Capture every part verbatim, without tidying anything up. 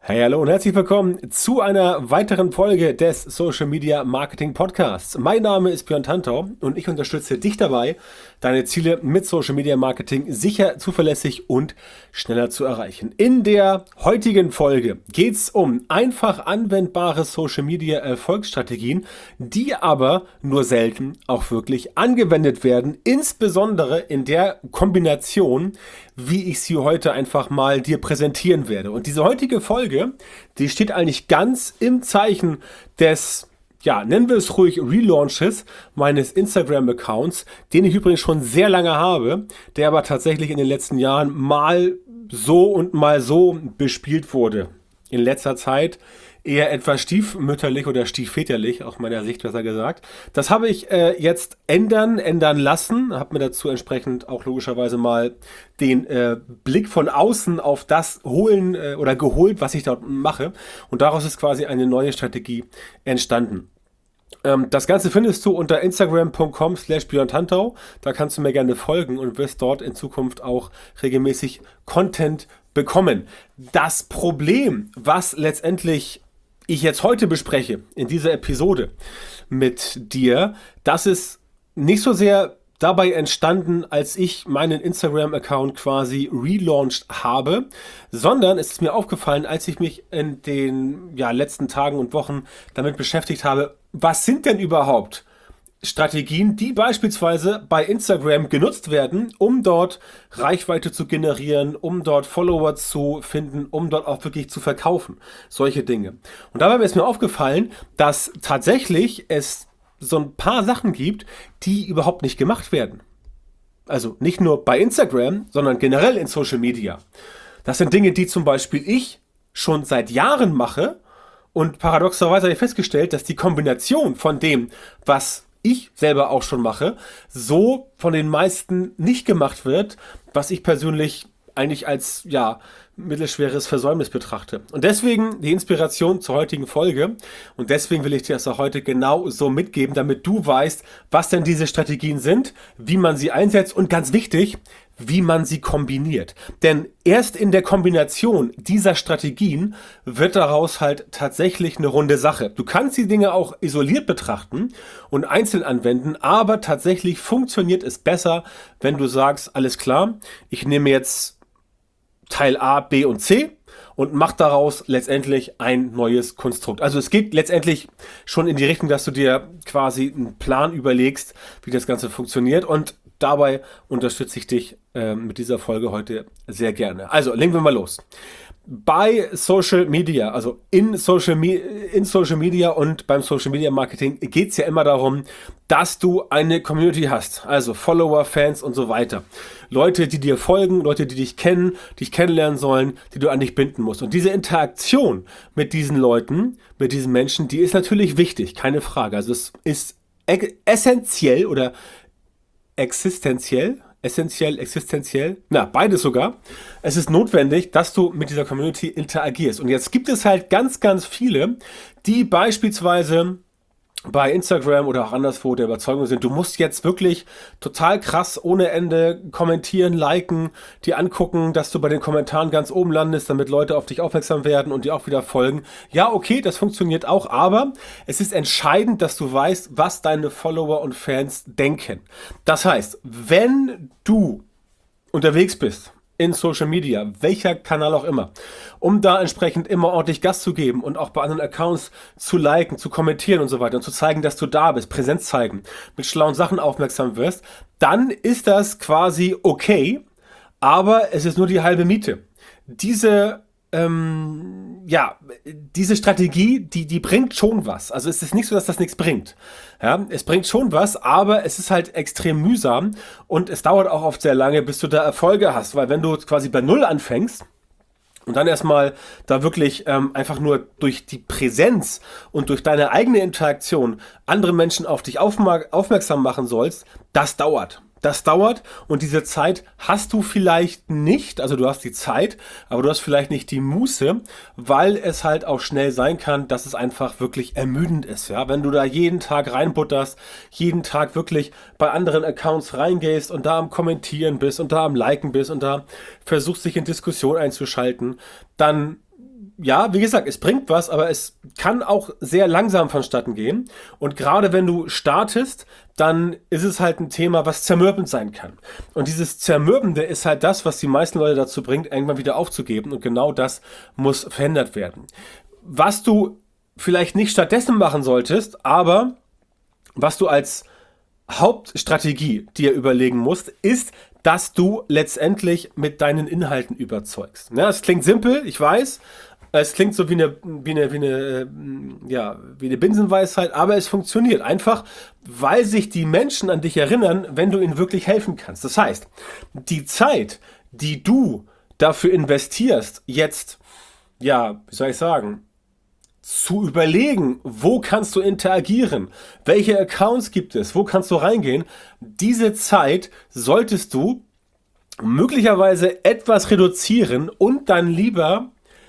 Hey, hallo und herzlich willkommen zu einer weiteren Folge des Social Media Marketing Podcasts. Mein Name ist Björn Tantau und ich unterstütze dich dabei, deine Ziele mit Social Media Marketing sicher, zuverlässig und schneller zu erreichen. In der heutigen Folge geht es um einfach anwendbare Social Media Erfolgsstrategien, die aber nur selten auch wirklich angewendet werden, insbesondere in der Kombination, wie ich sie heute einfach mal dir präsentieren werde. Und diese heutige Folge, die steht eigentlich ganz im Zeichen des, ja, nennen wir es ruhig, Relaunches meines Instagram-Accounts, den ich übrigens schon sehr lange habe, der aber tatsächlich in den letzten Jahren mal so und mal so bespielt wurde. In letzter Zeit eher etwas stiefmütterlich oder stiefväterlich, aus meiner Sicht besser gesagt. Das habe ich äh, jetzt ändern, ändern lassen, habe mir dazu entsprechend auch logischerweise mal den äh, Blick von außen auf das holen äh, oder geholt, was ich dort mache. Und daraus ist quasi eine neue Strategie entstanden. Ähm, das Ganze findest du unter instagram punkt com slash björn tantau. Da kannst du mir gerne folgen und wirst dort in Zukunft auch regelmäßig Content bekommen. Das Problem, was letztendlich ich jetzt heute bespreche, in dieser Episode mit dir, das ist nicht so sehr dabei entstanden, als ich meinen Instagram-Account quasi relaunched habe, sondern es ist mir aufgefallen, als ich mich in den ja, letzten Tagen und Wochen damit beschäftigt habe, was sind denn überhaupt Strategien, die beispielsweise bei Instagram genutzt werden, um dort Reichweite zu generieren, um dort Follower zu finden, um dort auch wirklich zu verkaufen. Solche Dinge. Und dabei ist mir aufgefallen, dass tatsächlich es so ein paar Sachen gibt, die überhaupt nicht gemacht werden. Also nicht nur bei Instagram, sondern generell in Social Media. Das sind Dinge, die zum Beispiel ich schon seit Jahren mache und paradoxerweise habe ich festgestellt, dass die Kombination von dem, was ich selber auch schon mache, so von den meisten nicht gemacht wird, was ich persönlich eigentlich als, ja, mittelschweres Versäumnis betrachte. Und deswegen die Inspiration zur heutigen Folge und deswegen will ich dir das auch heute genau so mitgeben, damit du weißt, was denn diese Strategien sind, wie man sie einsetzt und ganz wichtig, wie man sie kombiniert. Denn erst in der Kombination dieser Strategien wird daraus halt tatsächlich eine runde Sache. Du kannst die Dinge auch isoliert betrachten und einzeln anwenden, aber tatsächlich funktioniert es besser, wenn du sagst, alles klar, ich nehme jetzt Teil A, B und C und macht daraus letztendlich ein neues Konstrukt. Also es geht letztendlich schon in die Richtung, dass du dir quasi einen Plan überlegst, wie das Ganze funktioniert, und dabei unterstütze ich dich äh, mit dieser Folge heute sehr gerne. Also legen wir mal los. Bei Social Media, also in Social, Me- in Social Media und beim Social Media Marketing geht es ja immer darum, dass du eine Community hast, also Follower, Fans und so weiter. Leute, die dir folgen, Leute, die dich kennen, dich kennenlernen sollen, die du an dich binden musst. Und diese Interaktion mit diesen Leuten, mit diesen Menschen, die ist natürlich wichtig, keine Frage. Also es ist e- essentiell oder existenziell, essentiell, existenziell, na, beides sogar. Es ist notwendig, dass du mit dieser Community interagierst. Und jetzt gibt es halt ganz, ganz viele, die beispielsweise bei Instagram oder auch anderswo der Überzeugung sind, du musst jetzt wirklich total krass ohne Ende kommentieren, liken, dir angucken, dass du bei den Kommentaren ganz oben landest, damit Leute auf dich aufmerksam werden und dir auch wieder folgen. Ja, okay, das funktioniert auch, aber es ist entscheidend, dass du weißt, was deine Follower und Fans denken. Das heißt, wenn du unterwegs bist in Social Media, welcher Kanal auch immer, um da entsprechend immer ordentlich Gas zu geben und auch bei anderen Accounts zu liken, zu kommentieren und so weiter und zu zeigen, dass du da bist, Präsenz zeigen, mit schlauen Sachen aufmerksam wirst, dann ist das quasi okay, aber es ist nur die halbe Miete. Diese ähm, ja, diese Strategie, die, die bringt schon was. Also es ist nicht so, dass das nichts bringt. Ja, es bringt schon was, aber es ist halt extrem mühsam und es dauert auch oft sehr lange, bis du da Erfolge hast, weil wenn du quasi bei Null anfängst und dann erstmal da wirklich ähm, einfach nur durch die Präsenz und durch deine eigene Interaktion andere Menschen auf dich aufma- aufmerksam machen sollst, das dauert. Das dauert und diese Zeit hast du vielleicht nicht, also du hast die Zeit, aber du hast vielleicht nicht die Muße, weil es halt auch schnell sein kann, dass es einfach wirklich ermüdend ist. Ja? Wenn du da jeden Tag reinbutterst, jeden Tag wirklich bei anderen Accounts reingehst und da am Kommentieren bist und da am Liken bist und da versuchst dich in Diskussion einzuschalten, dann ja, wie gesagt, es bringt was, aber es kann auch sehr langsam vonstatten gehen. Und gerade wenn du startest, dann ist es halt ein Thema, was zermürbend sein kann. Und dieses Zermürbende ist halt das, was die meisten Leute dazu bringt, irgendwann wieder aufzugeben. Und genau das muss verändert werden. Was du vielleicht nicht stattdessen machen solltest, aber was du als Hauptstrategie dir überlegen musst, ist, dass du letztendlich mit deinen Inhalten überzeugst. Ja, es klingt simpel, ich weiß. Es klingt so wie eine, wie eine, wie eine, ja, wie eine Binsenweisheit, aber es funktioniert einfach, weil sich die Menschen an dich erinnern, wenn du ihnen wirklich helfen kannst. Das heißt, die Zeit, die du dafür investierst, jetzt, ja, wie soll ich sagen, zu überlegen, wo kannst du interagieren, welche Accounts gibt es, wo kannst du reingehen, diese Zeit solltest du möglicherweise etwas reduzieren und dann lieber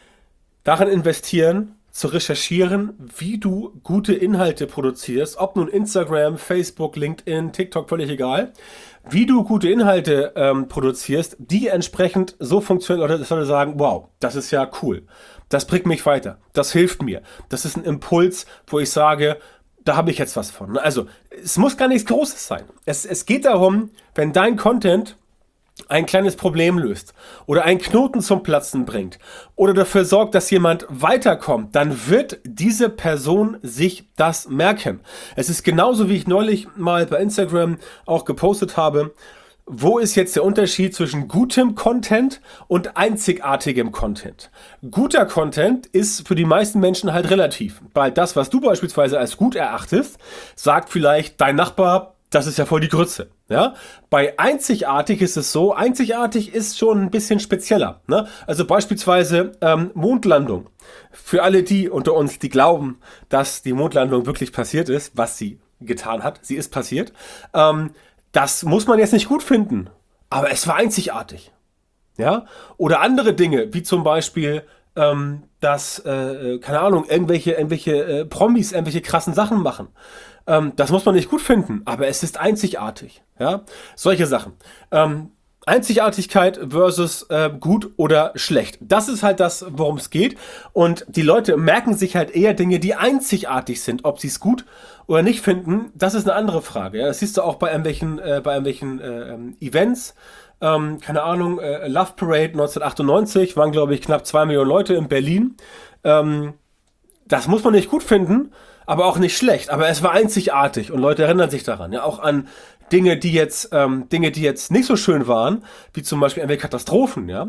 darin investieren, zu recherchieren, wie du gute Inhalte produzierst, ob nun Instagram, Facebook, LinkedIn, TikTok, völlig egal, wie du gute Inhalte ähm, produzierst, die entsprechend so funktionieren, oder das Leute sagen, wow, das ist ja cool, das bringt mich weiter, das hilft mir, das ist ein Impuls, wo ich sage, da habe ich jetzt was von. Also, es muss gar nichts Großes sein. Es, es geht darum, wenn dein Content ein kleines Problem löst oder einen Knoten zum Platzen bringt oder dafür sorgt, dass jemand weiterkommt, dann wird diese Person sich das merken. Es ist genauso, wie ich neulich mal bei Instagram auch gepostet habe. Wo ist jetzt der Unterschied zwischen gutem Content und einzigartigem Content? Guter Content ist für die meisten Menschen halt relativ, weil das, was du beispielsweise als gut erachtest, sagt vielleicht dein Nachbar, das ist ja voll die Grütze. Ja? Bei einzigartig ist es so, einzigartig ist schon ein bisschen spezieller. Ne? Also beispielsweise ähm, Mondlandung. Für alle die unter uns, die glauben, dass die Mondlandung wirklich passiert ist, was sie getan hat, sie ist passiert, ähm, das muss man jetzt nicht gut finden, aber es war einzigartig. Ja? Oder andere Dinge, wie zum Beispiel, ähm, dass, äh, keine Ahnung, irgendwelche, irgendwelche äh, Promis irgendwelche krassen Sachen machen. Ähm, das muss man nicht gut finden, aber es ist einzigartig. Ja? Solche Sachen. Ähm, Einzigartigkeit versus äh, gut oder schlecht. Das ist halt das, worum es geht. Und die Leute merken sich halt eher Dinge, die einzigartig sind. Ob sie es gut oder nicht finden, das ist eine andere Frage. Ja? Das siehst du auch bei irgendwelchen, äh, bei irgendwelchen äh, Events. Ähm, keine Ahnung, äh, Love Parade neunzehnhundertachtundneunzig waren, glaube ich, knapp zwei Millionen Leute in Berlin. Ähm, das muss man nicht gut finden, aber auch nicht schlecht. Aber es war einzigartig und Leute erinnern sich daran. Ja, auch an Dinge, die jetzt, ähm, Dinge, die jetzt nicht so schön waren, wie zum Beispiel irgendwelche Katastrophen, ja.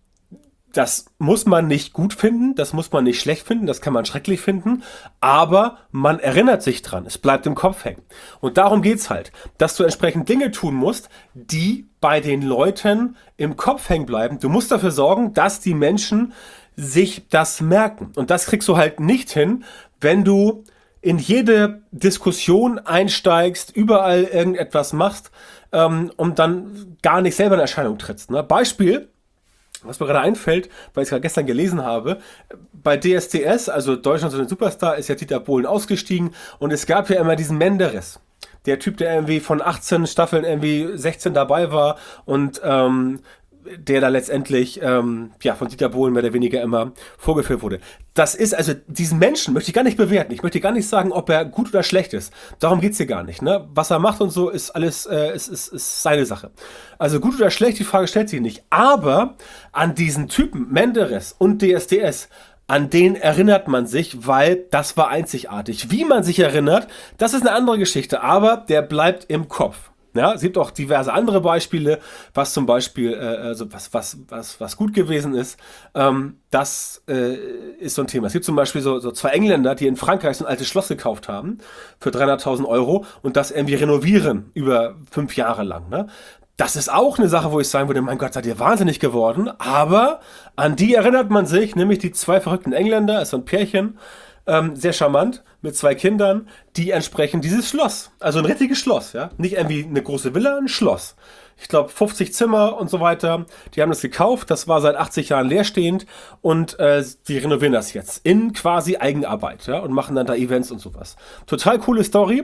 Das muss man nicht gut finden, das muss man nicht schlecht finden, das kann man schrecklich finden, aber man erinnert sich dran, es bleibt im Kopf hängen. Und darum geht's halt, dass du entsprechend Dinge tun musst, die bei den Leuten im Kopf hängen bleiben. Du musst dafür sorgen, dass die Menschen sich das merken. Und das kriegst du halt nicht hin, wenn du in jede Diskussion einsteigst, überall irgendetwas machst ähm, und dann gar nicht selber in Erscheinung trittst. Ne? Beispiel, was mir gerade einfällt, weil ich es gerade gestern gelesen habe, bei D S D S, also Deutschland so ein Superstar, ist ja Dieter Bohlen ausgestiegen und es gab ja immer diesen Menderes. Der Typ, der irgendwie von achtzehn Staffeln irgendwie sechzehn dabei war und ähm, der da letztendlich ähm, ja, von Dieter Bohlen mehr oder weniger immer vorgeführt wurde. Das ist, also diesen Menschen möchte ich gar nicht bewerten. Ich möchte gar nicht sagen, ob er gut oder schlecht ist. Darum geht's hier gar nicht. Ne? Was er macht und so ist alles, äh, ist, ist, ist seine Sache. Also gut oder schlecht, die Frage stellt sich nicht. Aber an diesen Typen, Menderes und D S D S, an den erinnert man sich, weil das war einzigartig. Wie man sich erinnert, das ist eine andere Geschichte, aber der bleibt im Kopf. Ja, es gibt auch diverse andere Beispiele, was zum Beispiel, äh, also was, was, was, was gut gewesen ist. Ähm, das äh, ist so ein Thema. Es gibt zum Beispiel so, so zwei Engländer, die in Frankreich so ein altes Schloss gekauft haben für dreihunderttausend Euro und das irgendwie renovieren über fünf Jahre lang. Ne? Das ist auch eine Sache, wo ich sagen würde, mein Gott, seid ihr wahnsinnig geworden. Aber an die erinnert man sich, nämlich die zwei verrückten Engländer, ist so ein Pärchen, Ähm, sehr charmant, mit zwei Kindern, die entsprechend dieses Schloss, also ein richtiges Schloss, ja, nicht irgendwie eine große Villa, ein Schloss. Ich glaube fünfzig Zimmer und so weiter, die haben das gekauft, das war seit achtzig Jahren leerstehend und äh, die renovieren das jetzt in quasi Eigenarbeit, ja, und machen dann da Events und sowas. Total coole Story,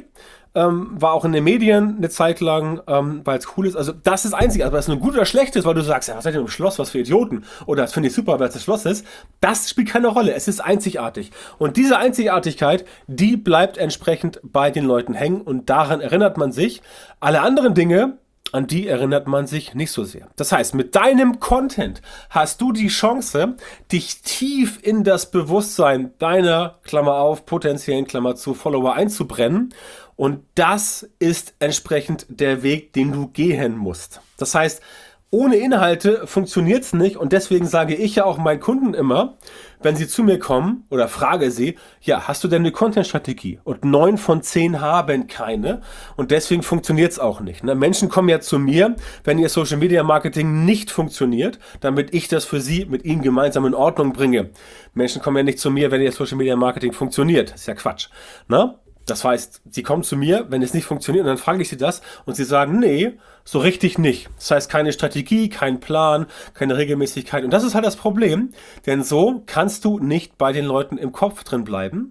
ähm, war auch in den Medien eine Zeit lang, ähm, weil es cool ist. Also das ist einzig, aber das ist nur gut oder schlecht ist, weil du sagst, ja, was seid ihr im Schloss, was für Idioten? Oder das finde ich super, weil es das Schloss ist. Das spielt keine Rolle. Es ist einzigartig. Und diese Einzigartigkeit, die bleibt entsprechend bei den Leuten hängen und daran erinnert man sich. Alle anderen Dinge, an die erinnert man sich nicht so sehr. Das heißt, mit deinem Content hast du die Chance, dich tief in das Bewusstsein deiner, Klammer auf, potenziellen, Klammer zu, Follower einzubrennen. Und das ist entsprechend der Weg, den du gehen musst. Das heißt, ohne Inhalte funktioniert es nicht und deswegen sage ich ja auch meinen Kunden immer, wenn sie zu mir kommen oder frage sie, ja, hast du denn eine Content-Strategie? Und neun von zehn haben keine und deswegen funktioniert es auch nicht. Ne? Menschen kommen ja zu mir, wenn ihr Social-Media-Marketing nicht funktioniert, damit ich das für sie mit ihnen gemeinsam in Ordnung bringe. Menschen kommen ja nicht zu mir, wenn ihr Social-Media-Marketing funktioniert. Das ist ja Quatsch. Ne? Das heißt, sie kommen zu mir, wenn es nicht funktioniert, und dann frage ich sie das und sie sagen, nee, so richtig nicht. Das heißt, keine Strategie, kein Plan, keine Regelmäßigkeit. Und das ist halt das Problem, denn so kannst du nicht bei den Leuten im Kopf drin bleiben.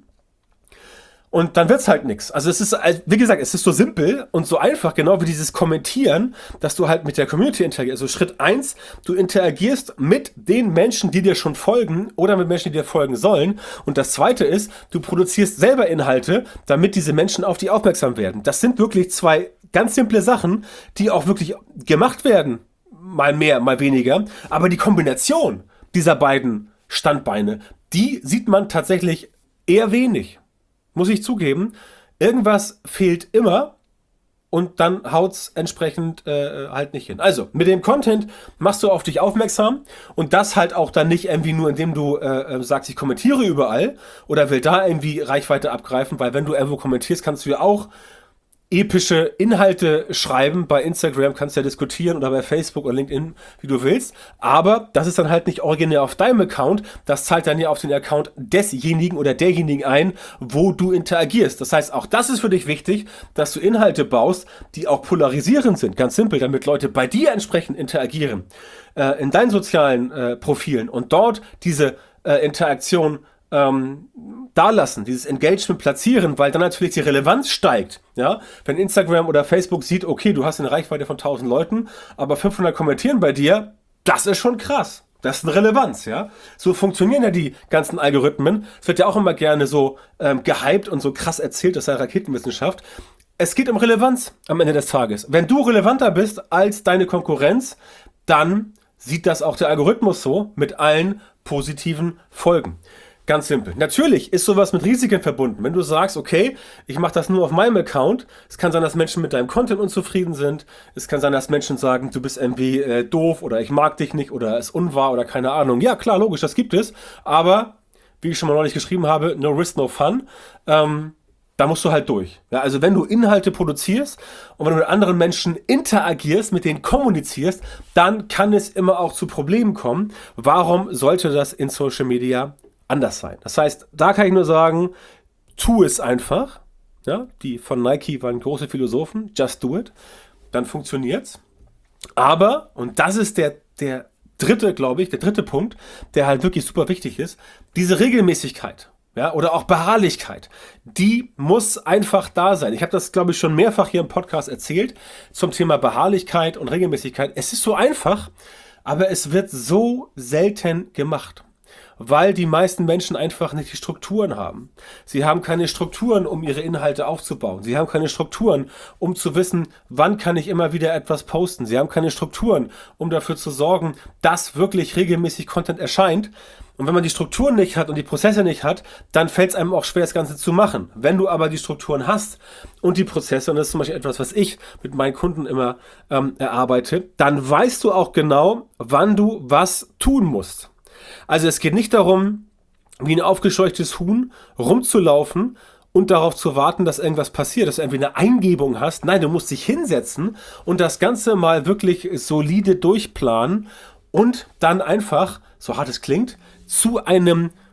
Und dann wird's halt nichts. Also es ist, wie gesagt, es ist so simpel und so einfach, genau wie dieses Kommentieren, dass du halt mit der Community interagierst. Also Schritt eins, du interagierst mit den Menschen, die dir schon folgen oder mit Menschen, die dir folgen sollen. Und das zweite ist, du produzierst selber Inhalte, damit diese Menschen auf dich aufmerksam werden. Das sind wirklich zwei ganz simple Sachen, die auch wirklich gemacht werden. Mal mehr, mal weniger. Aber die Kombination dieser beiden Standbeine, die sieht man tatsächlich eher wenig. Muss ich zugeben, irgendwas fehlt immer und dann haut's entsprechend äh, halt nicht hin. Also, mit dem Content machst du auf dich aufmerksam und das halt auch dann nicht irgendwie nur, indem du äh, sagst, ich kommentiere überall oder will da irgendwie Reichweite abgreifen, weil wenn du irgendwo kommentierst, kannst du ja auch epische Inhalte schreiben. Bei Instagram kannst du ja diskutieren oder bei Facebook oder LinkedIn, wie du willst. Aber das ist dann halt nicht originär auf deinem Account. Das zahlt dann ja auf den Account desjenigen oder derjenigen ein, wo du interagierst. Das heißt, auch das ist für dich wichtig, dass du Inhalte baust, die auch polarisierend sind. Ganz simpel, damit Leute bei dir entsprechend interagieren. Äh, in deinen sozialen äh, Profilen und dort diese äh, Interaktion Ähm, da lassen, dieses Engagement platzieren, weil dann natürlich die Relevanz steigt. Ja? Wenn Instagram oder Facebook sieht, okay, du hast eine Reichweite von tausend Leuten, aber fünfhundert kommentieren bei dir, das ist schon krass. Das ist eine Relevanz, ja. So funktionieren ja die ganzen Algorithmen. Es wird ja auch immer gerne so ähm, gehypt und so krass erzählt, das sei Raketenwissenschaft. Es geht um Relevanz am Ende des Tages. Wenn du relevanter bist als deine Konkurrenz, dann sieht das auch der Algorithmus so mit allen positiven Folgen. Ganz simpel. Natürlich ist sowas mit Risiken verbunden. Wenn du sagst, okay, ich mache das nur auf meinem Account, es kann sein, dass Menschen mit deinem Content unzufrieden sind, es kann sein, dass Menschen sagen, du bist irgendwie äh, doof oder ich mag dich nicht oder ist unwahr oder keine Ahnung. Ja, klar, logisch, das gibt es, aber wie ich schon mal neulich geschrieben habe, no risk, no fun. Ähm, da musst du halt durch. Ja, also wenn du Inhalte produzierst und wenn du mit anderen Menschen interagierst, mit denen kommunizierst, dann kann es immer auch zu Problemen kommen. Warum sollte das in Social Media anders sein? Das heißt, da kann ich nur sagen, tu es einfach. Ja, die von Nike waren große Philosophen, just do it. Dann funktioniert's. Aber, und das ist der, der dritte, glaube ich, der dritte Punkt, der halt wirklich super wichtig ist, diese Regelmäßigkeit. Ja, oder auch Beharrlichkeit, die muss einfach da sein. Ich habe das, glaube ich, schon mehrfach hier im Podcast erzählt zum Thema Beharrlichkeit und Regelmäßigkeit. Es ist so einfach, aber es wird so selten gemacht, weil die meisten Menschen einfach nicht die Strukturen haben. Sie haben keine Strukturen, um ihre Inhalte aufzubauen. Sie haben keine Strukturen, um zu wissen, wann kann ich immer wieder etwas posten. Sie haben keine Strukturen, um dafür zu sorgen, dass wirklich regelmäßig Content erscheint. Und wenn man die Strukturen nicht hat und die Prozesse nicht hat, dann fällt es einem auch schwer, das Ganze zu machen. Wenn du aber die Strukturen hast und die Prozesse, und das ist zum Beispiel etwas, was ich mit meinen Kunden immer ähm, erarbeite, dann weißt du auch genau, wann du was tun musst. Also es geht nicht darum, wie ein aufgescheuchtes Huhn rumzulaufen und darauf zu warten, dass irgendwas passiert, dass du irgendwie eine Eingebung hast. Nein, du musst dich hinsetzen und das Ganze mal wirklich solide durchplanen und dann einfach, so hart es klingt, zu einem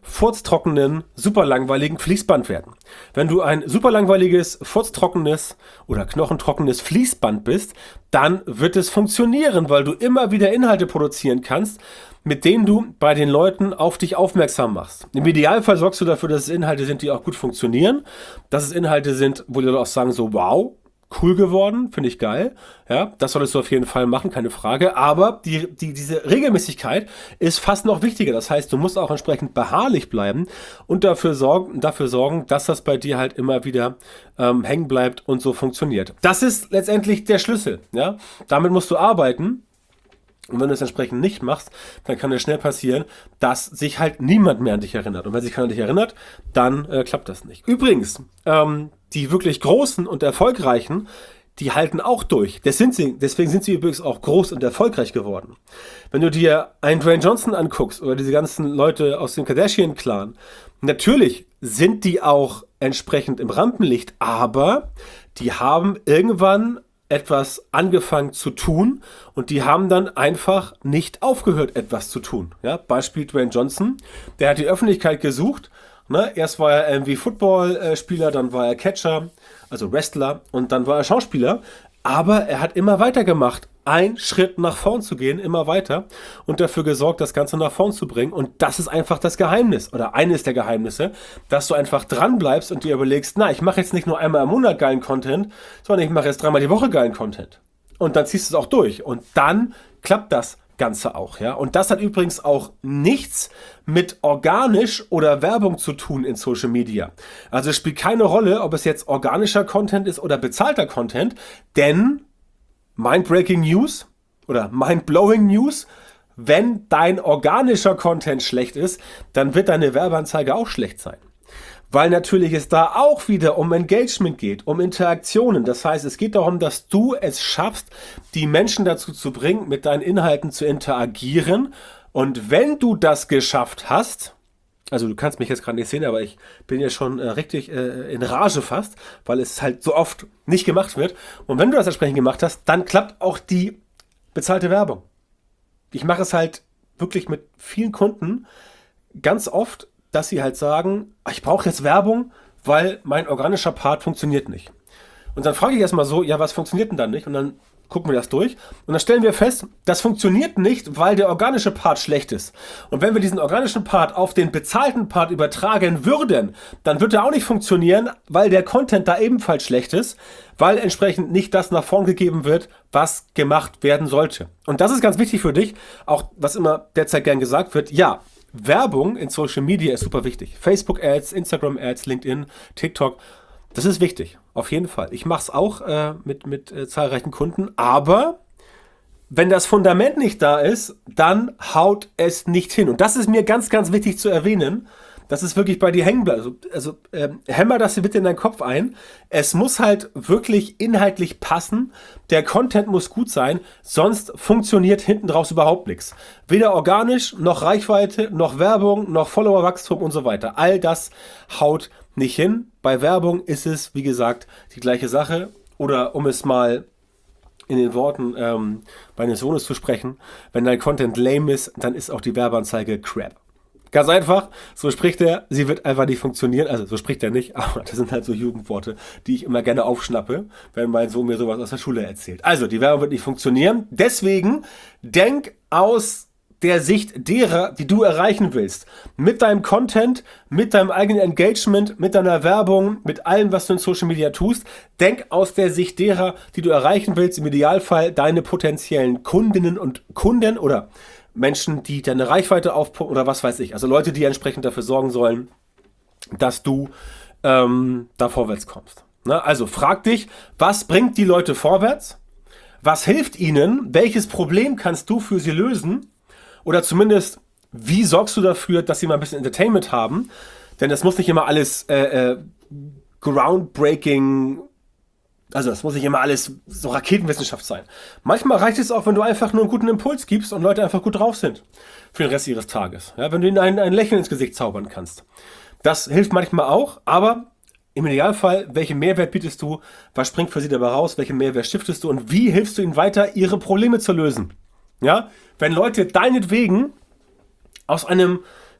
furztrockenen, super langweiligen Fließband werden. Wenn du ein super langweiliges, furztrockenes oder knochentrockenes Fließband bist, dann wird es funktionieren, weil du immer wieder Inhalte produzieren kannst, mit denen du bei den Leuten auf dich aufmerksam machst. Im Idealfall sorgst du dafür, dass es Inhalte sind, die auch gut funktionieren, dass es Inhalte sind, wo die Leute auch sagen so, wow, cool geworden, finde ich geil. Ja, das solltest du auf jeden Fall machen, keine Frage. Aber die, die, diese Regelmäßigkeit ist fast noch wichtiger. Das heißt, du musst auch entsprechend beharrlich bleiben und dafür sorgen, dafür sorgen, dass das bei dir halt immer wieder ähm, hängen bleibt und so funktioniert. Das ist letztendlich der Schlüssel. Ja, damit musst du arbeiten. Und wenn du es entsprechend nicht machst, dann kann es schnell passieren, dass sich halt niemand mehr an dich erinnert. Und wenn sich keiner an dich erinnert, dann äh, klappt das nicht. Übrigens, ähm, die wirklich Großen und Erfolgreichen, die halten auch durch. Das sind sie, deswegen sind sie übrigens auch groß und erfolgreich geworden. Wenn du dir einen Dwayne Johnson anguckst oder diese ganzen Leute aus dem Kardashian-Clan, natürlich sind die auch entsprechend im Rampenlicht, aber die haben irgendwann etwas angefangen zu tun und die haben dann einfach nicht aufgehört, etwas zu tun. Ja, Beispiel Dwayne Johnson, der hat die Öffentlichkeit gesucht. Ne? Erst war er irgendwie Footballspieler, dann war er Catcher, also Wrestler und dann war er Schauspieler. Aber er hat immer weitergemacht, einen Schritt nach vorn zu gehen, immer weiter und dafür gesorgt, das Ganze nach vorn zu bringen. Und das ist einfach das Geheimnis oder eines der Geheimnisse, dass du einfach dran bleibst und dir überlegst, na, ich mache jetzt nicht nur einmal im Monat geilen Content, sondern ich mache jetzt dreimal die Woche geilen Content. Und dann ziehst du es auch durch und dann klappt das Ganze auch, ja. Und das hat übrigens auch nichts mit organisch oder Werbung zu tun in Social Media. Also es spielt keine Rolle, ob es jetzt organischer Content ist oder bezahlter Content, denn Mind-Breaking News oder Mind-Blowing News, wenn dein organischer Content schlecht ist, dann wird deine Werbeanzeige auch schlecht sein. Weil natürlich es da auch wieder um Engagement geht, um Interaktionen. Das heißt, es geht darum, dass du es schaffst, die Menschen dazu zu bringen, mit deinen Inhalten zu interagieren. Und wenn du das geschafft hast, also du kannst mich jetzt gerade nicht sehen, aber ich bin ja schon äh, richtig äh, in Rage fast, weil es halt so oft nicht gemacht wird. Und wenn du das entsprechend gemacht hast, dann klappt auch die bezahlte Werbung. Ich mache es halt wirklich mit vielen Kunden ganz oft, dass sie halt sagen, ich brauche jetzt Werbung, weil mein organischer Part funktioniert nicht. Und dann frage ich erstmal so, ja, was funktioniert denn dann nicht? Und dann gucken wir das durch und dann stellen wir fest, das funktioniert nicht, weil der organische Part schlecht ist. Und wenn wir diesen organischen Part auf den bezahlten Part übertragen würden, dann wird er auch nicht funktionieren, weil der Content da ebenfalls schlecht ist, weil entsprechend nicht das nach vorn gegeben wird, was gemacht werden sollte. Und das ist ganz wichtig für dich, auch was immer derzeit gern gesagt wird, ja, Werbung in Social Media ist super wichtig. Facebook-Ads, Instagram-Ads, LinkedIn, TikTok, das ist wichtig, auf jeden Fall. Ich mache es auch äh, mit, mit äh, zahlreichen Kunden, aber wenn das Fundament nicht da ist, dann haut es nicht hin. Und das ist mir ganz, ganz wichtig zu erwähnen, dass es wirklich bei dir hängen bleibt. Also, also ähm, hämmer das bitte in deinen Kopf ein. Es muss halt wirklich inhaltlich passen. Der Content muss gut sein, sonst funktioniert hinten draus überhaupt nichts. Weder organisch, noch Reichweite, noch Werbung, noch Followerwachstum und so weiter. All das haut nicht hin. Bei Werbung ist es, wie gesagt, die gleiche Sache. Oder um es mal in den Worten ähm, meines Sohnes zu sprechen, wenn dein Content lame ist, dann ist auch die Werbeanzeige crap. Ganz einfach, so spricht er, sie wird einfach nicht funktionieren. Also so spricht er nicht, aber das sind halt so Jugendworte, die ich immer gerne aufschnappe, wenn mein Sohn mir sowas aus der Schule erzählt. Also die Werbung wird nicht funktionieren. Deswegen denk aus der Sicht derer, die du erreichen willst. Mit deinem Content, mit deinem eigenen Engagement, mit deiner Werbung, mit allem, was du in Social Media tust. Denk aus der Sicht derer, die du erreichen willst. Im Idealfall deine potenziellen Kundinnen und Kunden oder Menschen, die deine Reichweite aufpumpen oder was weiß ich. Also Leute, die entsprechend dafür sorgen sollen, dass du ähm, da vorwärts kommst. Na, also frag dich, was bringt die Leute vorwärts? Was hilft ihnen? Welches Problem kannst du für sie lösen? Oder zumindest, wie sorgst du dafür, dass sie mal ein bisschen Entertainment haben? Denn das muss nicht immer alles äh, äh, groundbreaking, also das muss nicht immer alles so Raketenwissenschaft sein. Manchmal reicht es auch, wenn du einfach nur einen guten Impuls gibst und Leute einfach gut drauf sind für den Rest ihres Tages. Ja, wenn du ihnen ein, ein Lächeln ins Gesicht zaubern kannst. Das hilft manchmal auch, aber im Idealfall, welchen Mehrwert bietest du, was springt für sie dabei raus, welchen Mehrwert stiftest du und wie hilfst du ihnen weiter, ihre Probleme zu lösen? Ja, wenn Leute deinetwegen aus einem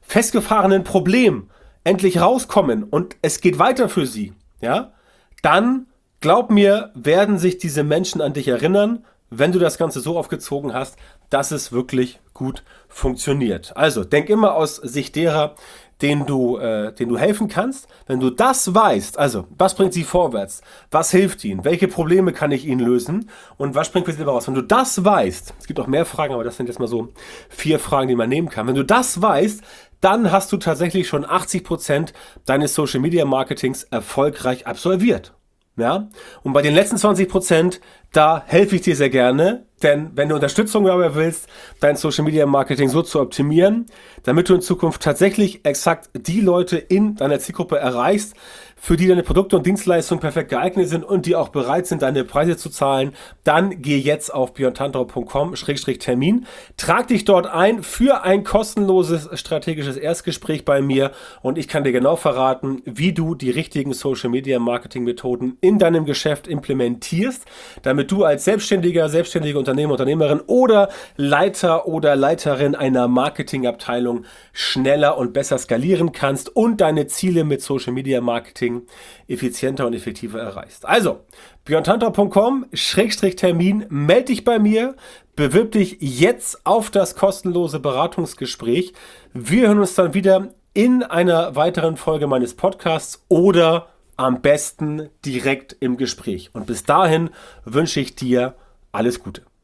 festgefahrenen Problem endlich rauskommen und es geht weiter für sie, ja, dann, glaub mir, werden sich diese Menschen an dich erinnern, wenn du das Ganze so aufgezogen hast, dass es wirklich gut funktioniert. Also, denk immer aus Sicht derer, denen du, äh, denen du helfen kannst. Wenn du das weißt, also, was bringt sie vorwärts? Was hilft ihnen? Welche Probleme kann ich ihnen lösen? Und was springt für sie dabei raus? Wenn du das weißt, es gibt auch mehr Fragen, aber das sind jetzt mal so vier Fragen, die man nehmen kann. Wenn du das weißt, dann hast du tatsächlich schon achtzig Prozent deines Social Media Marketings erfolgreich absolviert. Ja? Und bei den letzten zwanzig Prozent, da helfe ich dir sehr gerne, denn wenn du Unterstützung dabei willst, dein Social Media Marketing so zu optimieren, damit du in Zukunft tatsächlich exakt die Leute in deiner Zielgruppe erreichst, für die deine Produkte und Dienstleistungen perfekt geeignet sind und die auch bereit sind, deine Preise zu zahlen, dann geh jetzt auf björn tantau punkt com Schrägstrich Termin, trag dich dort ein für ein kostenloses strategisches Erstgespräch bei mir und ich kann dir genau verraten, wie du die richtigen Social Media Marketing Methoden in deinem Geschäft implementierst, damit du als Selbstständiger, selbstständige Unternehmer, Unternehmerin oder Leiter oder Leiterin einer Marketingabteilung schneller und besser skalieren kannst und deine Ziele mit Social Media Marketing effizienter und effektiver erreichst. Also, björn tantau punkt com Schrägstrich Termin, melde dich bei mir, bewirb dich jetzt auf das kostenlose Beratungsgespräch. Wir hören uns dann wieder in einer weiteren Folge meines Podcasts oder am besten direkt im Gespräch. Und bis dahin wünsche ich dir alles Gute.